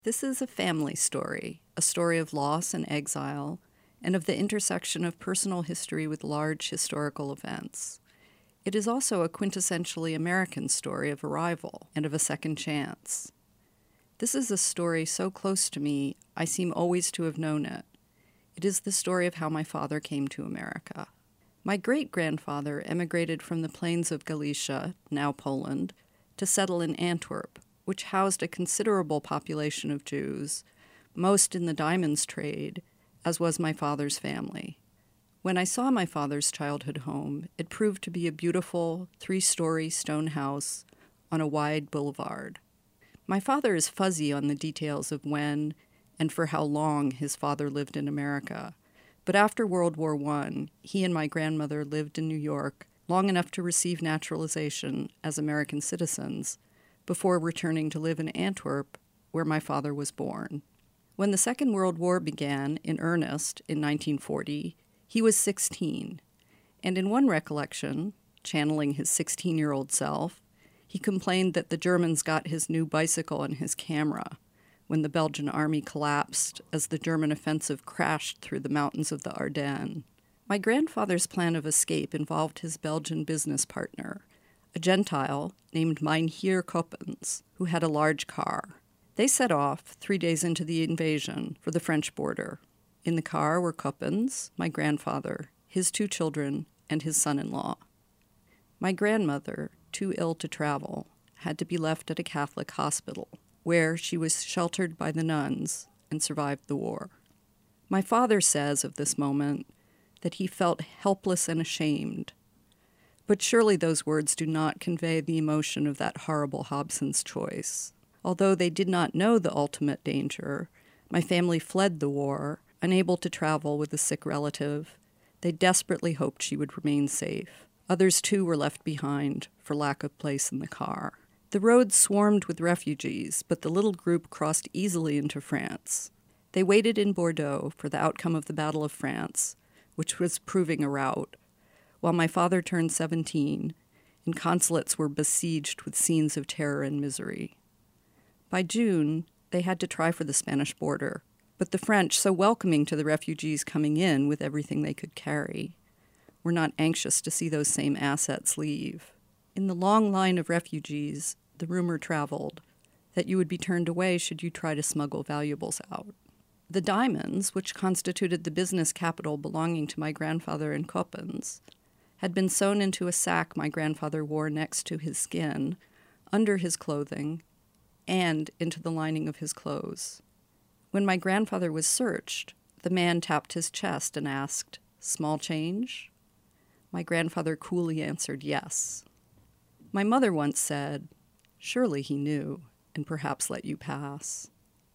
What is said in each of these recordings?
This is a family story, a story of loss and exile, and of the intersection of personal history with large historical events. It is also a quintessentially American story of arrival and of a second chance. This is a story so close to me, I seem always to have known it. It is the story of how my father came to America. My great-grandfather emigrated from the plains of Galicia, now Poland, to settle in Antwerp, which housed a considerable population of Jews, most in the diamonds trade, as was my father's family. When I saw my father's childhood home, it proved to be a beautiful 3-story stone house on a wide boulevard. My father is fuzzy on the details of when and for how long his father lived in America, but after World War I, he and my grandmother lived in New York long enough to receive naturalization as American citizens before returning to live in Antwerp, where my father was born. When the Second World War began in earnest in 1940, he was 16, and in one recollection, channeling his 16-year-old self, he complained that the Germans got his new bicycle and his camera when the Belgian army collapsed as the German offensive crashed through the mountains of the Ardennes. My grandfather's plan of escape involved his Belgian business partner, a Gentile named Mynheer Coppens, who had a large car. They set off 3 days into the invasion for the French border. In the car were Coppens, my grandfather, his 2 children, and his son-in-law. My grandmother, too ill to travel, had to be left at a Catholic hospital, where she was sheltered by the nuns and survived the war. My father says of this moment that he felt helpless and ashamed. But surely those words do not convey the emotion of that horrible Hobson's choice. Although they did not know the ultimate danger, my family fled the war, unable to travel with a sick relative. They desperately hoped she would remain safe. Others, too, were left behind for lack of place in the car. The roads swarmed with refugees, but the little group crossed easily into France. They waited in Bordeaux for the outcome of the Battle of France, which was proving a rout, while my father turned 17, and consulates were besieged with scenes of terror and misery. By June, they had to try for the Spanish border, but the French, so welcoming to the refugees coming in with everything they could carry, were not anxious to see those same assets leave. In the long line of refugees, the rumor traveled that you would be turned away should you try to smuggle valuables out. The diamonds, which constituted the business capital belonging to my grandfather and Coppens, had been sewn into a sack my grandfather wore next to his skin, under his clothing, and into the lining of his clothes. When my grandfather was searched, the man tapped his chest and asked, "Small change?" My grandfather coolly answered yes. My mother once said, "Surely he knew, and perhaps let you pass."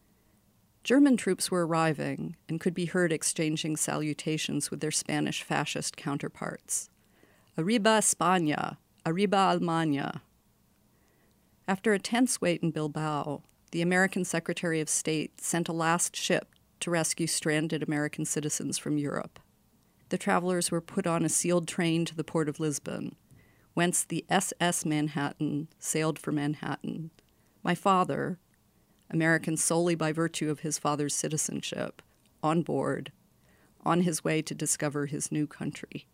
German troops were arriving and could be heard exchanging salutations with their Spanish fascist counterparts. "Arriba España! Arriba Alemania!" After a tense wait in Bilbao, the American Secretary of State sent a last ship to rescue stranded American citizens from Europe. The travelers were put on a sealed train to the port of Lisbon, whence the SS Manhattan sailed for Manhattan. My father, American solely by virtue of his father's citizenship, on board, on his way to discover his new country.